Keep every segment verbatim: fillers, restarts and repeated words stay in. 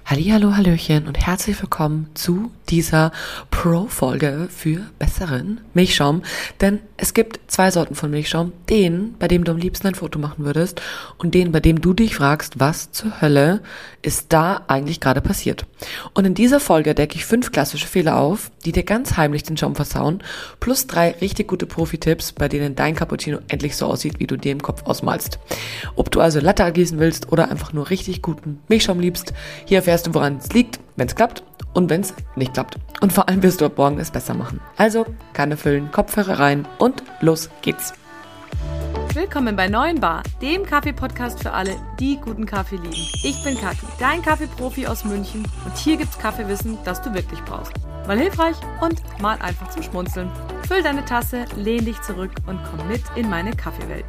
Hallihallo, Hallöchen und herzlich willkommen zu dieser Pro-Folge für besseren Milchschaum. Denn es gibt zwei Sorten von Milchschaum. Den, bei dem du am liebsten ein Foto machen würdest und den, bei dem du dich fragst, was zur Hölle ist da eigentlich gerade passiert. Und in dieser Folge decke ich fünf klassische Fehler auf, die dir ganz heimlich den Schaum versauen, plus drei richtig gute Profi-Tipps, bei denen dein Cappuccino endlich so aussieht, wie du dir im Kopf ausmalst. Ob du also Latte gießen willst oder einfach nur richtig guten Milchschaum liebst, hier erfährst du, woran es liegt, wenn es klappt und wenn es nicht klappt. Und vor allem wirst du ab morgen es besser machen. Also, Kanne füllen, Kopfhörer rein und los geht's. Willkommen bei Neuen Bar, dem Kaffee-Podcast für alle, die guten Kaffee lieben. Ich bin Kathi, dein Kaffeeprofi aus München und hier gibt's Kaffeewissen, das du wirklich brauchst. Mal hilfreich und mal einfach zum Schmunzeln. Füll deine Tasse, lehn dich zurück und komm mit in meine Kaffeewelt.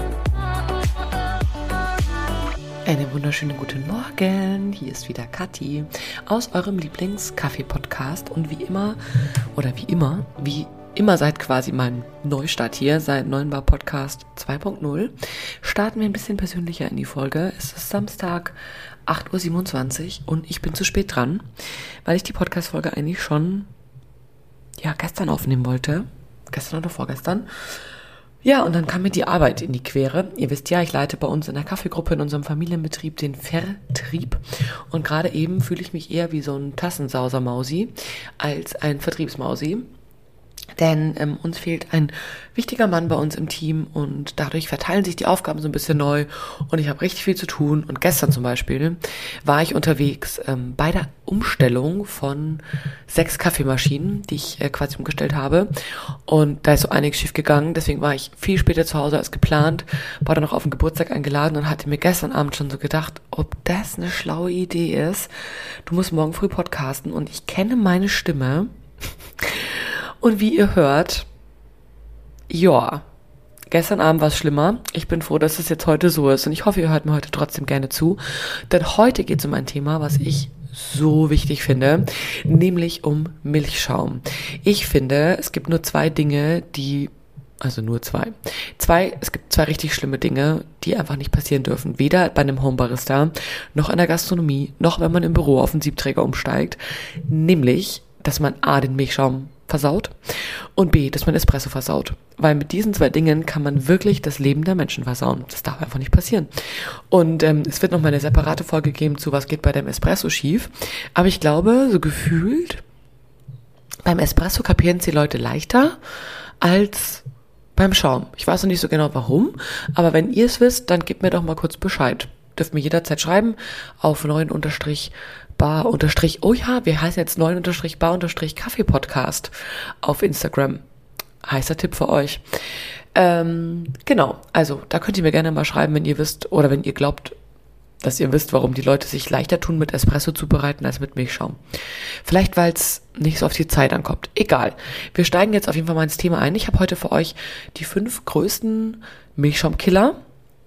Einen wunderschönen guten Morgen, hier ist wieder Kathi aus eurem Lieblings-Kaffee-Podcast und wie immer, oder wie immer, wie immer seit quasi meinem Neustart hier, seit Neuen Bar Podcast zwei Punkt null, starten wir ein bisschen persönlicher in die Folge. Es ist Samstag, acht Uhr siebenundzwanzig und ich bin zu spät dran, weil ich die Podcast-Folge eigentlich schon, ja, gestern aufnehmen wollte, gestern oder vorgestern. Ja, und dann kam mir die Arbeit in die Quere. Ihr wisst ja, ich leite bei uns in der Kaffeegruppe in unserem Familienbetrieb den Vertrieb. Und gerade eben fühle ich mich eher wie so ein Tassensauser-Mausi als ein Vertriebsmausi. Denn ähm, uns fehlt ein wichtiger Mann bei uns im Team und dadurch verteilen sich die Aufgaben so ein bisschen neu und ich habe richtig viel zu tun. Und gestern zum Beispiel war ich unterwegs ähm, bei der Umstellung von sechs Kaffeemaschinen, die ich äh, quasi umgestellt habe. Und da ist so einiges schief gegangen, deswegen war ich viel später zu Hause als geplant, war dann noch auf den Geburtstag eingeladen und hatte mir gestern Abend schon so gedacht, ob das eine schlaue Idee ist. Du musst morgen früh podcasten und ich kenne meine Stimme. Und wie ihr hört, ja, gestern Abend war es schlimmer. Ich bin froh, dass es jetzt heute so ist und ich hoffe, ihr hört mir heute trotzdem gerne zu. Denn heute geht es um ein Thema, was ich so wichtig finde, nämlich um Milchschaum. Ich finde, es gibt nur zwei Dinge, die, also nur zwei, zwei, es gibt zwei richtig schlimme Dinge, die einfach nicht passieren dürfen. Weder bei einem Homebarista, noch in der Gastronomie, noch wenn man im Büro auf einen Siebträger umsteigt. Nämlich, dass man A, den Milchschaum versaut und B, dass man Espresso versaut. Weil mit diesen zwei Dingen kann man wirklich das Leben der Menschen versauen. Das darf einfach nicht passieren. Und ähm, es wird nochmal eine separate Folge geben zu, was geht bei dem Espresso schief. Aber ich glaube, so gefühlt, beim Espresso kapieren es die Leute leichter als beim Schaum. Ich weiß noch nicht so genau warum, aber wenn ihr es wisst, dann gebt mir doch mal kurz Bescheid. Dürft mir jederzeit schreiben auf neun unterstrich bar unterstrich, oh ja, wir heißen jetzt neun unterstrich bar unterstrich Kaffee Podcast auf Instagram. Heißer Tipp für euch. Ähm, genau, also da könnt ihr mir gerne mal schreiben, wenn ihr wisst oder wenn ihr glaubt, dass ihr wisst, warum die Leute sich leichter tun, mit Espresso zu bereiten als mit Milchschaum. Vielleicht, weil es nicht so auf die Zeit ankommt. Egal. Wir steigen jetzt auf jeden Fall mal ins Thema ein. Ich habe heute für euch die fünf größten Milchschaumkiller.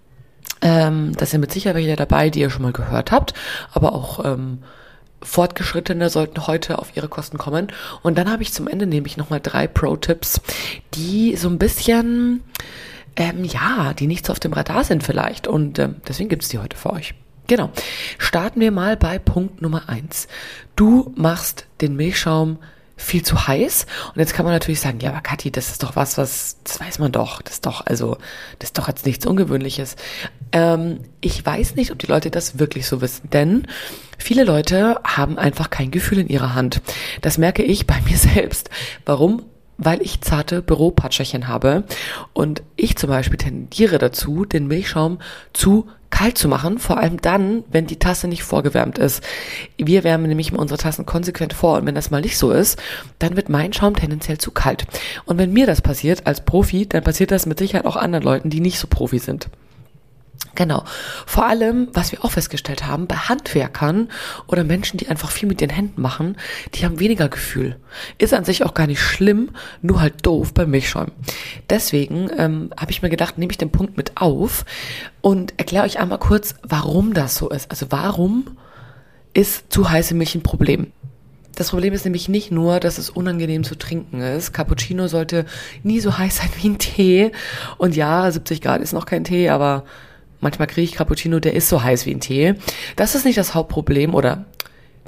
Ähm, da sind mit Sicherheit welche dabei, die ihr schon mal gehört habt, aber auch ähm, Fortgeschrittene sollten heute auf ihre Kosten kommen. Und dann habe ich zum Ende nämlich nochmal drei Pro-Tipps, die so ein bisschen, ähm, ja, die nicht so auf dem Radar sind vielleicht. Und ähm, deswegen gibt's die heute für euch. Genau. Starten wir mal bei Punkt Nummer eins. Du machst den Milchschaum viel zu heiß. Und jetzt kann man natürlich sagen, ja, aber Kathi, das ist doch was, was, das weiß man doch. Das ist doch, also, das ist doch jetzt nichts Ungewöhnliches. Ähm, ich weiß nicht, ob die Leute das wirklich so wissen, denn viele Leute haben einfach kein Gefühl in ihrer Hand. Das merke ich bei mir selbst. Warum? Weil ich zarte Büropatscherchen habe und ich zum Beispiel tendiere dazu, den Milchschaum zu kalt zu machen, vor allem dann, wenn die Tasse nicht vorgewärmt ist. Wir wärmen nämlich immer unsere Tassen konsequent vor und wenn das mal nicht so ist, dann wird mein Schaum tendenziell zu kalt. Und wenn mir das passiert als Profi, dann passiert das mit Sicherheit auch anderen Leuten, die nicht so Profi sind. Genau. Vor allem, was wir auch festgestellt haben, bei Handwerkern oder Menschen, die einfach viel mit den Händen machen, die haben weniger Gefühl. Ist an sich auch gar nicht schlimm, nur halt doof beim Milchschaum. Deswegen ähm, habe ich mir gedacht, nehme ich den Punkt mit auf und erkläre euch einmal kurz, warum das so ist. Also warum ist zu heiße Milch ein Problem? Das Problem ist nämlich nicht nur, dass es unangenehm zu trinken ist. Cappuccino sollte nie so heiß sein wie ein Tee. Und ja, siebzig Grad ist noch kein Tee, aber manchmal kriege ich Cappuccino, der ist so heiß wie ein Tee. Das ist nicht das Hauptproblem oder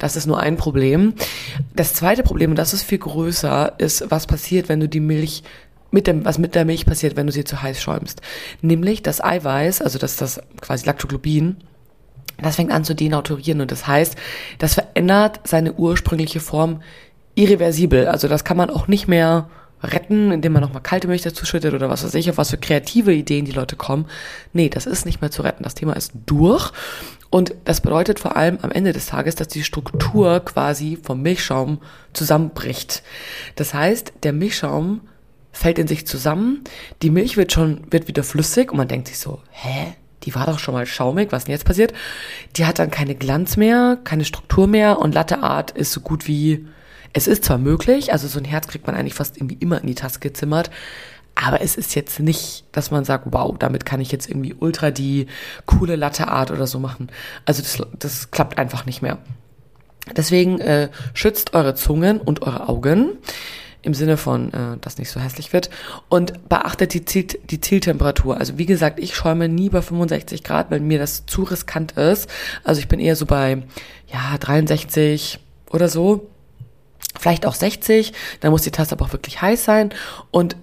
Das ist nur ein Problem. Das zweite Problem, und das ist viel größer, ist, was passiert, wenn du die Milch mit dem, was mit der Milch passiert, wenn du sie zu heiß schäumst. Nämlich das Eiweiß, also das, das quasi Lactoglobin, das fängt an zu denaturieren und das heißt, das verändert seine ursprüngliche Form irreversibel. Also das kann man auch nicht mehr retten, indem man nochmal kalte Milch dazu schüttet oder was weiß ich, auf was für kreative Ideen die Leute kommen. Nee, das ist nicht mehr zu retten. Das Thema ist durch. Und das bedeutet vor allem am Ende des Tages, dass die Struktur quasi vom Milchschaum zusammenbricht. Das heißt, der Milchschaum fällt in sich zusammen, die Milch wird schon, wird wieder flüssig und man denkt sich so, hä? Die war doch schon mal schaumig, was ist denn jetzt passiert? Die hat dann keine Glanz mehr, keine Struktur mehr und Latte Art ist so gut wie, es ist zwar möglich, also so ein Herz kriegt man eigentlich fast irgendwie immer in die Tasse gezimmert, aber es ist jetzt nicht, dass man sagt, wow, damit kann ich jetzt irgendwie ultra die coole Latte Art oder so machen. Also das, das klappt einfach nicht mehr. Deswegen äh, schützt eure Zungen und eure Augen. Im Sinne von, äh, dass nicht so hässlich wird. Und beachtet die, Ziel, die Zieltemperatur. Also wie gesagt, ich schäume nie bei fünfundsechzig Grad, weil mir das zu riskant ist. Also ich bin eher so bei, ja, dreiundsechzig oder so. Vielleicht auch sechzig. Dann muss die Tasse aber auch wirklich heiß sein. Und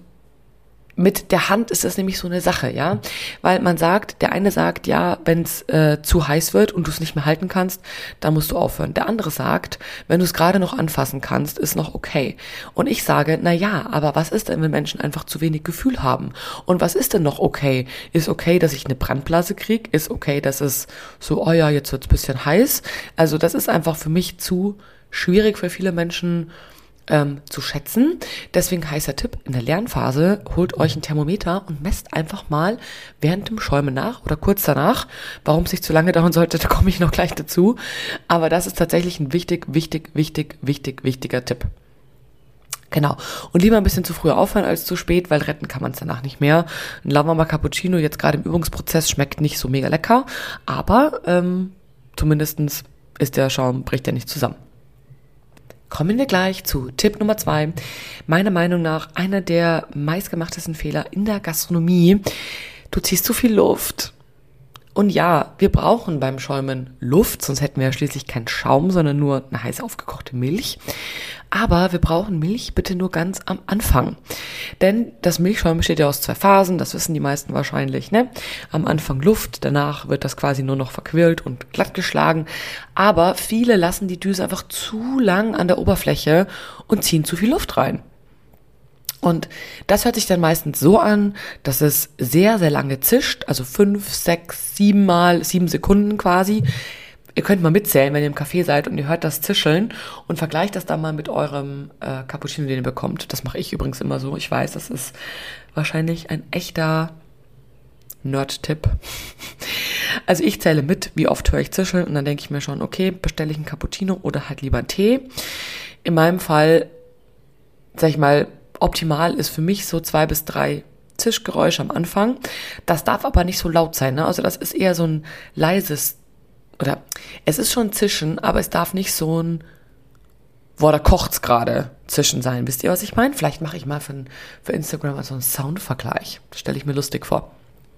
mit der Hand ist das nämlich so eine Sache, ja, weil man sagt, der eine sagt, ja, wenn es äh, zu heiß wird und du es nicht mehr halten kannst, dann musst du aufhören. Der andere sagt, wenn du es gerade noch anfassen kannst, ist noch okay. Und ich sage, na ja, aber was ist denn, wenn Menschen einfach zu wenig Gefühl haben? Und was ist denn noch okay? Ist okay, dass ich eine Brandblase kriege? Ist okay, dass es so, oh ja, jetzt wird's ein bisschen heiß? Also das ist einfach für mich zu schwierig für viele Menschen Ähm, zu schätzen. Deswegen heißer Tipp, in der Lernphase holt euch ein Thermometer und messt einfach mal während dem Schäumen nach oder kurz danach. Warum es nicht zu lange dauern sollte, da komme ich noch gleich dazu. Aber das ist tatsächlich ein wichtig, wichtig, wichtig, wichtig, wichtiger Tipp. Genau. Und lieber ein bisschen zu früh aufhören als zu spät, weil retten kann man es danach nicht mehr. Ein Lauwarmer Cappuccino jetzt gerade im Übungsprozess schmeckt nicht so mega lecker, aber ähm, zumindestens ist der Schaum, bricht der nicht zusammen. Kommen wir gleich zu Tipp Nummer zwei. Meiner Meinung nach einer der meistgemachtesten Fehler in der Gastronomie. Du ziehst zu viel Luft. Und ja, wir brauchen beim Schäumen Luft, sonst hätten wir ja schließlich keinen Schaum, sondern nur eine heiß aufgekochte Milch. Aber wir brauchen Milch bitte nur ganz am Anfang. Denn das Milchschäumen besteht ja aus zwei Phasen, das wissen die meisten wahrscheinlich, ne? Am Anfang Luft, danach wird das quasi nur noch verquirlt und glatt geschlagen. Aber viele lassen die Düse einfach zu lang an der Oberfläche und ziehen zu viel Luft rein. Und das hört sich dann meistens so an, dass es sehr, sehr lange zischt, also fünf, sechs, sieben Mal, sieben Sekunden quasi. Ihr könnt mal mitzählen, wenn ihr im Café seid und ihr hört das Zischeln und vergleicht das dann mal mit eurem äh, Cappuccino, den ihr bekommt. Das mache ich übrigens immer so. Ich weiß, das ist wahrscheinlich ein echter Nerd-Tipp. Also ich zähle mit, wie oft höre ich zischeln und dann denke ich mir schon, okay, bestelle ich einen Cappuccino oder halt lieber einen Tee. In meinem Fall, sag ich mal, optimal ist für mich so zwei bis drei Zischgeräusche am Anfang. Das darf aber nicht so laut sein, ne? Also das ist eher so ein leises, oder es ist schon Zischen, aber es darf nicht so ein, boah, da kocht's gerade Zischen sein. Wisst ihr, was ich meine? Vielleicht mache ich mal für, für Instagram mal so einen Soundvergleich. Das stelle ich mir lustig vor.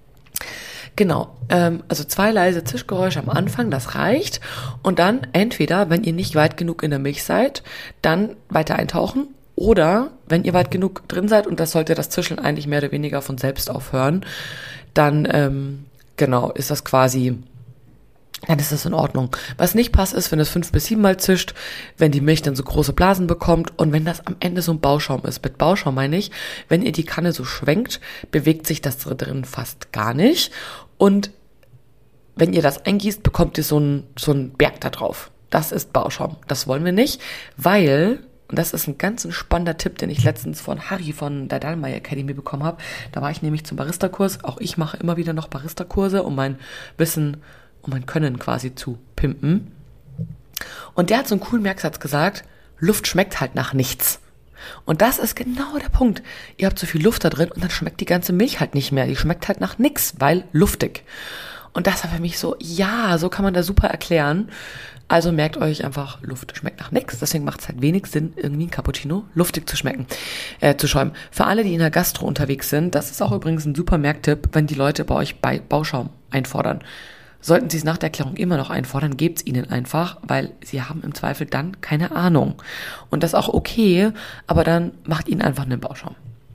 Genau, ähm, also zwei leise Zischgeräusche am Anfang, das reicht. Und dann entweder, wenn ihr nicht weit genug in der Milch seid, dann weiter eintauchen. Oder, wenn ihr weit genug drin seid, und das sollte das Zischeln eigentlich mehr oder weniger von selbst aufhören, dann, ähm, genau, ist das quasi, dann ist das in Ordnung. Was nicht passt, ist, wenn es fünf bis sieben Mal zischt, wenn die Milch dann so große Blasen bekommt und wenn das am Ende so ein Bauschaum ist. Mit Bauschaum meine ich, wenn ihr die Kanne so schwenkt, bewegt sich das drin fast gar nicht. Und wenn ihr das eingießt, bekommt ihr so einen, so einen Berg da drauf. Das ist Bauschaum. Das wollen wir nicht, weil... Und das ist ein ganz spannender Tipp, den ich letztens von Harry von der Dallmayr Academy bekommen habe. Da war ich nämlich zum Barista-Kurs. Auch ich mache immer wieder noch Barista-Kurse, um mein Wissen, um mein Können quasi zu pimpen. Und der hat so einen coolen Merksatz gesagt, Luft schmeckt halt nach nichts. Und das ist genau der Punkt. Ihr habt so viel Luft da drin und dann schmeckt die ganze Milch halt nicht mehr. Die schmeckt halt nach nichts, weil luftig. Und das war für mich so, ja, so kann man das super erklären. Also merkt euch einfach, Luft schmeckt nach nichts. Deswegen macht es halt wenig Sinn, irgendwie ein Cappuccino luftig zu schmecken, äh, zu schäumen. Für alle, die in der Gastro unterwegs sind, das ist auch übrigens ein super Merktipp, wenn die Leute bei euch bei Bauschaum einfordern. Sollten Sie es nach der Erklärung immer noch einfordern, gebt's Ihnen einfach, weil Sie haben im Zweifel dann keine Ahnung. Und das ist auch okay, aber dann macht Ihnen einfach einen Bauschaum.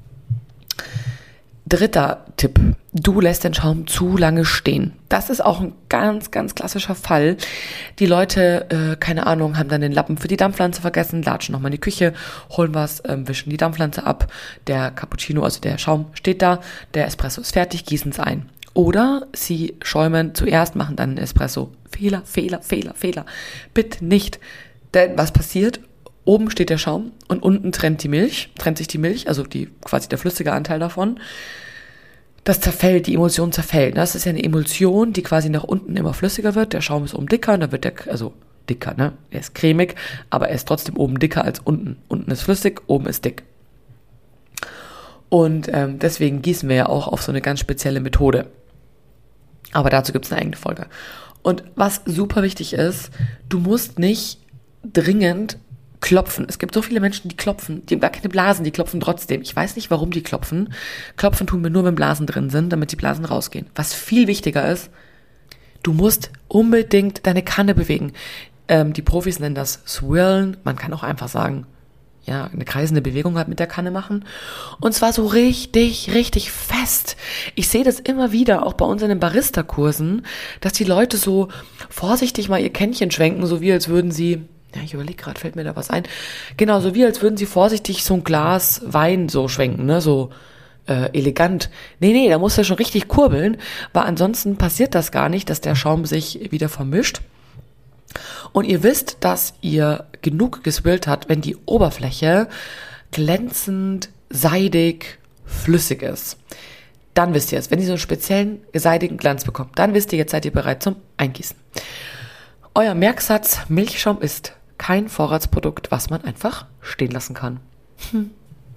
Dritter Tipp. Du lässt den Schaum zu lange stehen. Das ist auch ein ganz, ganz klassischer Fall. Die Leute, äh, keine Ahnung, haben dann den Lappen für die Dampfpflanze vergessen, latschen nochmal in die Küche, holen was, ähm, wischen die Dampfpflanze ab. Der Cappuccino, also der Schaum, steht da. Der Espresso ist fertig, gießen es ein. Oder sie schäumen zuerst, machen dann einen Espresso. Fehler, Fehler, Fehler, Fehler. Bitte nicht. Denn was passiert? Oben steht der Schaum und unten trennt die Milch, trennt sich die Milch, also die quasi der flüssige Anteil davon. Das zerfällt, die Emulsion zerfällt. Das ist ja eine Emulsion, die quasi nach unten immer flüssiger wird. Der Schaum ist oben dicker und dann wird der, also dicker, ne? Er ist cremig, aber er ist trotzdem oben dicker als unten. Unten ist flüssig, oben ist dick. Und ähm, deswegen gießen wir ja auch auf so eine ganz spezielle Methode. Aber dazu gibt es eine eigene Folge. Und was super wichtig ist, du musst nicht dringend klopfen. Es gibt so viele Menschen, die klopfen, die haben gar keine Blasen, die klopfen trotzdem. Ich weiß nicht, warum die klopfen. Klopfen tun wir nur, wenn Blasen drin sind, damit die Blasen rausgehen. Was viel wichtiger ist, du musst unbedingt deine Kanne bewegen. Ähm, die Profis nennen das Swirlen. Man kann auch einfach sagen, ja, eine kreisende Bewegung halt mit der Kanne machen. Und zwar so richtig, richtig fest. Ich sehe das immer wieder, auch bei uns in den Barista-Kursen, dass die Leute so vorsichtig mal ihr Kännchen schwenken, so wie als würden sie, ja, ich überlege gerade, fällt mir da was ein. Genau, so wie als würden sie vorsichtig so ein Glas Wein so schwenken, ne, so äh, elegant. Nee, nee, da muss er schon richtig kurbeln, weil ansonsten passiert das gar nicht, dass der Schaum sich wieder vermischt. Und ihr wisst, dass ihr genug geswirlt habt, wenn die Oberfläche glänzend, seidig, flüssig ist. Dann wisst ihr es. Wenn ihr so einen speziellen, seidigen Glanz bekommt, dann wisst ihr, jetzt seid ihr bereit zum Eingießen. Euer Merksatz, Milchschaum ist kein Vorratsprodukt, was man einfach stehen lassen kann. Hm.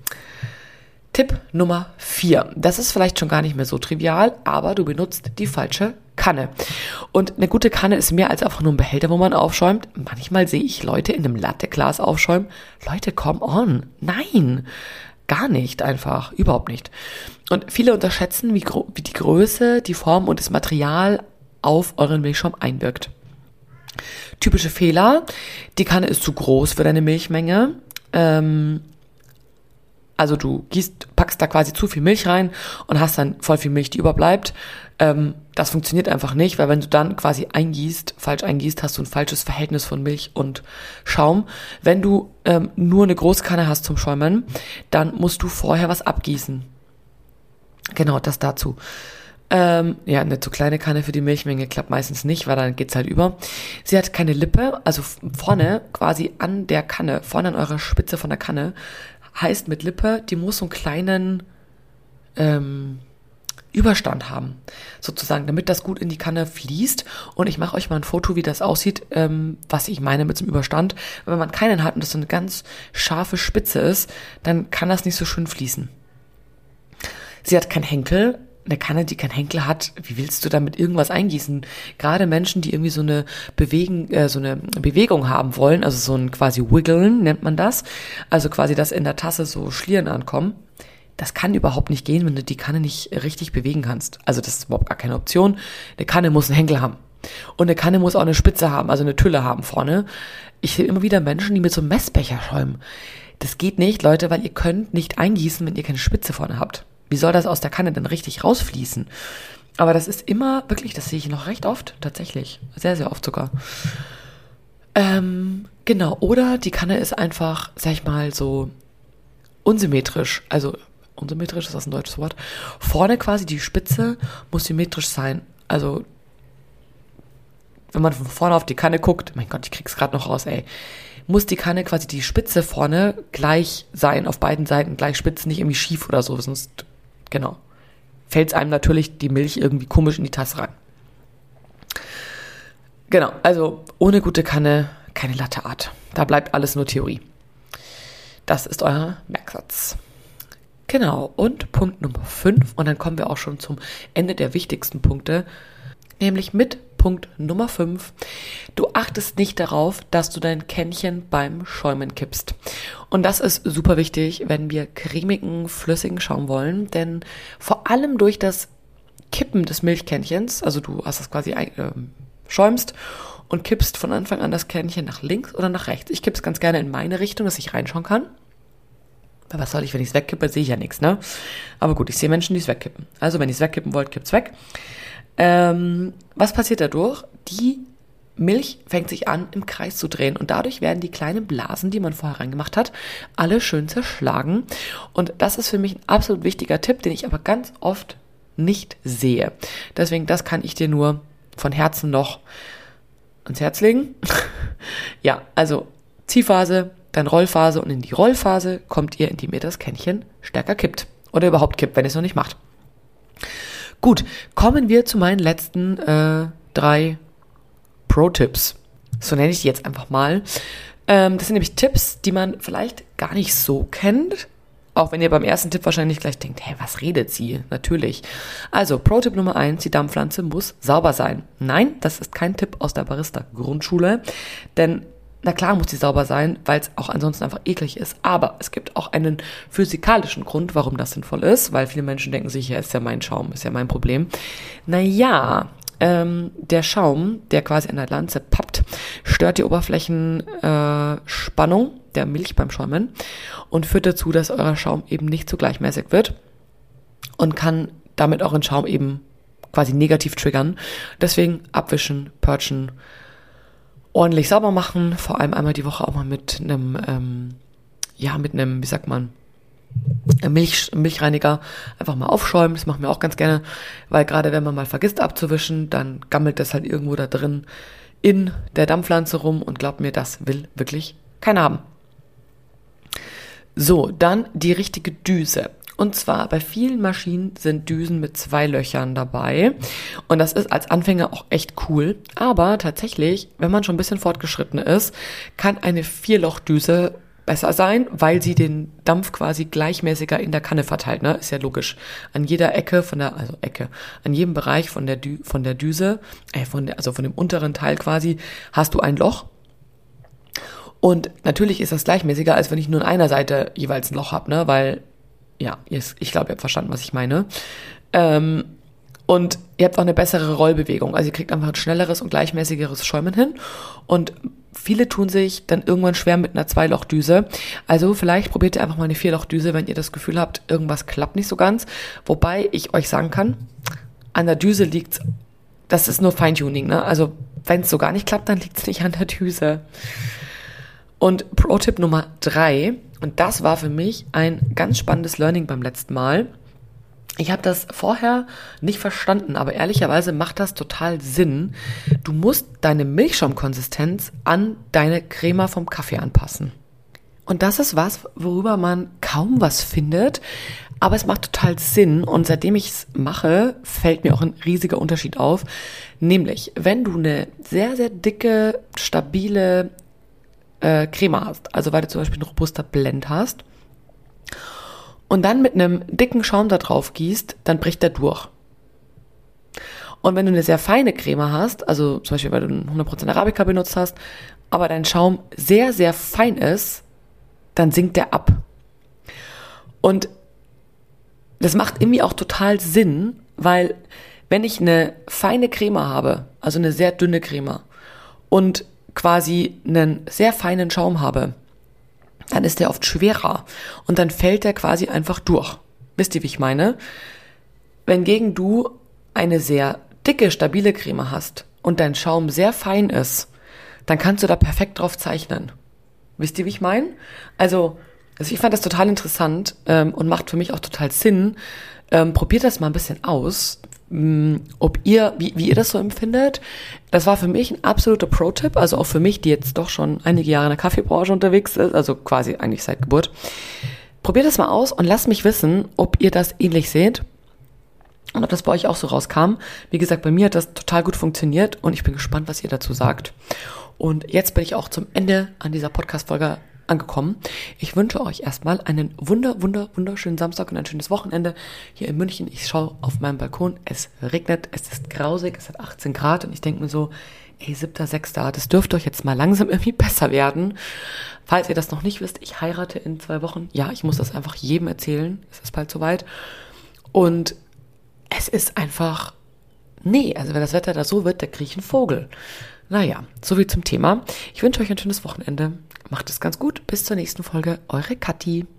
Tipp Nummer vier. Das ist vielleicht schon gar nicht mehr so trivial, aber du benutzt die falsche Kanne. Und eine gute Kanne ist mehr als einfach nur ein Behälter, wo man aufschäumt. Manchmal sehe ich Leute in einem Latteglas aufschäumen. Leute, come on. Nein, gar nicht einfach. Überhaupt nicht. Und viele unterschätzen, wie, gro- wie die Größe, die Form und das Material auf euren Milchschaum einwirkt. Typische Fehler. Die Kanne ist zu groß für deine Milchmenge. Ähm, also du gießt, packst da quasi zu viel Milch rein und hast dann voll viel Milch, die überbleibt. Ähm, das funktioniert einfach nicht, weil wenn du dann quasi eingießt, falsch eingießt, hast du ein falsches Verhältnis von Milch und Schaum. Wenn du ähm, nur eine große Kanne hast zum Schäumen, dann musst du vorher was abgießen. Genau, das dazu. Ähm, ja, eine zu kleine Kanne für die Milchmenge klappt meistens nicht, weil dann geht's halt über. Sie hat keine Lippe, also vorne quasi an der Kanne, vorne an eurer Spitze von der Kanne, heißt mit Lippe, die muss so einen kleinen ähm, Überstand haben, sozusagen, damit das gut in die Kanne fließt. Und ich mache euch mal ein Foto, wie das aussieht, ähm, was ich meine mit dem Überstand. Wenn man keinen hat und das so eine ganz scharfe Spitze ist, dann kann das nicht so schön fließen. Sie hat keinen Henkel. Eine Kanne, die keinen Henkel hat, wie willst du damit irgendwas eingießen? Gerade Menschen, die irgendwie so eine, Bewegen, äh, so eine Bewegung haben wollen, also so ein quasi Wiggeln nennt man das, also quasi, dass in der Tasse so Schlieren ankommen, das kann überhaupt nicht gehen, wenn du die Kanne nicht richtig bewegen kannst. Also das ist überhaupt gar keine Option. Eine Kanne muss einen Henkel haben. Und eine Kanne muss auch eine Spitze haben, also eine Tülle haben vorne. Ich sehe immer wieder Menschen, die mit so einem Messbecher schäumen. Das geht nicht, Leute, weil ihr könnt nicht eingießen, wenn ihr keine Spitze vorne habt. Wie soll das aus der Kanne denn richtig rausfließen? Aber das ist immer, wirklich, das sehe ich noch recht oft, tatsächlich. Sehr, sehr oft sogar. Ähm, genau, oder die Kanne ist einfach, sag ich mal, so unsymmetrisch. Also, unsymmetrisch, ist das ein deutsches Wort? Vorne quasi die Spitze muss symmetrisch sein. Also, wenn man von vorne auf die Kanne guckt, mein Gott, ich krieg's gerade noch raus, ey. Muss die Kanne quasi die Spitze vorne gleich sein, auf beiden Seiten gleich spitz, nicht irgendwie schief oder so, sonst, genau, fällt einem natürlich die Milch irgendwie komisch in die Tasse rein. Genau, also ohne gute Kanne keine Latteart. Da bleibt alles nur Theorie. Das ist euer Merksatz. Genau, und Punkt Nummer fünf, und dann kommen wir auch schon zum Ende der wichtigsten Punkte, nämlich mit Punkt Nummer fünf. Du achtest nicht darauf, dass du dein Kännchen beim Schäumen kippst. Und das ist super wichtig, wenn wir cremigen, flüssigen Schaum wollen, denn vor allem durch das Kippen des Milchkännchens, also du hast das quasi äh, schäumst und kippst von Anfang an das Kännchen nach links oder nach rechts. Ich kippe es ganz gerne in meine Richtung, dass ich reinschauen kann. Aber was soll ich, wenn ich es wegkippe, sehe ich ja nichts, ne? Aber gut, ich sehe Menschen, die es wegkippen. Also wenn ihr es wegkippen wollt, kippt's weg. Ähm, was passiert dadurch? Die Milch fängt sich an, im Kreis zu drehen und dadurch werden die kleinen Blasen, die man vorher reingemacht hat, alle schön zerschlagen. Und das ist für mich ein absolut wichtiger Tipp, den ich aber ganz oft nicht sehe. Deswegen, das kann ich dir nur von Herzen noch ans Herz legen. Ja, also Ziehphase, dann Rollphase und in die Rollphase kommt ihr, indem ihr das Kännchen stärker kippt. Oder überhaupt kippt, wenn ihr es noch nicht macht. Gut, kommen wir zu meinen letzten äh, drei Pro-Tipps. So nenne ich die jetzt einfach mal. Ähm, das sind nämlich Tipps, die man vielleicht gar nicht so kennt. Auch wenn ihr beim ersten Tipp wahrscheinlich gleich denkt, hä, was redet sie? Natürlich. Also, Pro-Tipp Nummer eins, die Dampfpflanze muss sauber sein. Nein, das ist kein Tipp aus der Barista-Grundschule, denn na klar muss die sauber sein, weil es auch ansonsten einfach eklig ist. Aber es gibt auch einen physikalischen Grund, warum das sinnvoll ist, weil viele Menschen denken sich, ja, ist ja mein Schaum, ist ja mein Problem. Naja, ähm, der Schaum, der quasi an der Lanze pappt, stört die Oberflächenspannung äh, der Milch beim Schäumen und führt dazu, dass euer Schaum eben nicht so gleichmäßig wird und kann damit euren Schaum eben quasi negativ triggern. Deswegen abwischen, purgen, ordentlich sauber machen, vor allem einmal die Woche auch mal mit einem, ähm, ja, mit einem, wie sagt man, Milch, Milchreiniger einfach mal aufschäumen. Das machen wir auch ganz gerne, weil gerade wenn man mal vergisst abzuwischen, dann gammelt das halt irgendwo da drin in der Dampfpflanze rum und glaubt mir, das will wirklich keiner haben. So, dann die richtige Düse. Und zwar bei vielen Maschinen sind Düsen mit zwei Löchern dabei. Und das ist als Anfänger auch echt cool. Aber tatsächlich, wenn man schon ein bisschen fortgeschritten ist, kann eine Vierlochdüse besser sein, weil sie den Dampf quasi gleichmäßiger in der Kanne verteilt. Ne? Ist ja logisch. An jeder Ecke von der, also Ecke, an jedem Bereich von der, Dü, von der Düse, äh, von der, also von dem unteren Teil quasi, hast du ein Loch. Und natürlich ist das gleichmäßiger, als wenn ich nur an einer Seite jeweils ein Loch habe, ne? Weil ja, ich glaube, ihr habt verstanden, was ich meine. Ähm, und ihr habt auch eine bessere Rollbewegung. Also ihr kriegt einfach ein schnelleres und gleichmäßigeres Schäumen hin. Und viele tun sich dann irgendwann schwer mit einer Zweilochdüse. Also vielleicht probiert ihr einfach mal eine Vierlochdüse, wenn ihr das Gefühl habt, irgendwas klappt nicht so ganz. Wobei ich euch sagen kann, an der Düse liegt's, das ist nur Feintuning, ne? Also wenn es so gar nicht klappt, dann liegt's nicht an der Düse. Und Pro-Tipp Nummer drei, und das war für mich ein ganz spannendes Learning beim letzten Mal. Ich habe das vorher nicht verstanden, aber ehrlicherweise macht das total Sinn. Du musst deine Milchschaumkonsistenz an deine Crema vom Kaffee anpassen. Und das ist was, worüber man kaum was findet, aber es macht total Sinn. Und seitdem ich es mache, fällt mir auch ein riesiger Unterschied auf. Nämlich, wenn du eine sehr, sehr dicke, stabile Äh, Crema hast, also weil du zum Beispiel einen Robusta Blend hast und dann mit einem dicken Schaum da drauf gießt, dann bricht der durch. Und wenn du eine sehr feine Crema hast, also zum Beispiel weil du hundert Prozent Arabica benutzt hast, aber dein Schaum sehr, sehr fein ist, dann sinkt der ab. Und das macht irgendwie auch total Sinn, weil wenn ich eine feine Crema habe, also eine sehr dünne Crema und quasi einen sehr feinen Schaum habe, dann ist der oft schwerer und dann fällt der quasi einfach durch. Wisst ihr, wie ich meine? Wenn gegen du eine sehr dicke, stabile Creme hast und dein Schaum sehr fein ist, dann kannst du da perfekt drauf zeichnen. Wisst ihr, wie ich meine? Also, also ich fand das total interessant ähm, und macht für mich auch total Sinn. Ähm, probiert das mal ein bisschen aus, ähm, ob ihr, wie, wie ihr das so empfindet. Das war für mich ein absoluter Pro-Tipp, also auch für mich, die jetzt doch schon einige Jahre in der Kaffeebranche unterwegs ist, also quasi eigentlich seit Geburt. Probiert das mal aus und lasst mich wissen, ob ihr das ähnlich seht und ob das bei euch auch so rauskam. Wie gesagt, bei mir hat das total gut funktioniert und ich bin gespannt, was ihr dazu sagt. Und jetzt bin ich auch zum Ende an dieser Podcast-Folge angekommen. Ich wünsche euch erstmal einen wunder, wunder, wunderschönen Samstag und ein schönes Wochenende hier in München. Ich schaue auf meinen Balkon, es regnet, es ist grausig, es hat achtzehn Grad und ich denke mir so, ey, siebter sechster das dürfte euch jetzt mal langsam irgendwie besser werden. Falls ihr das noch nicht wisst, ich heirate in zwei Wochen. Ja, ich muss das einfach jedem erzählen, es ist bald soweit. Und es ist einfach, nee, also wenn das Wetter da so wird, da kriege ich einen Vogel. Naja, soviel zum Thema. Ich wünsche euch ein schönes Wochenende. Macht es ganz gut. Bis zur nächsten Folge. Eure Kathi.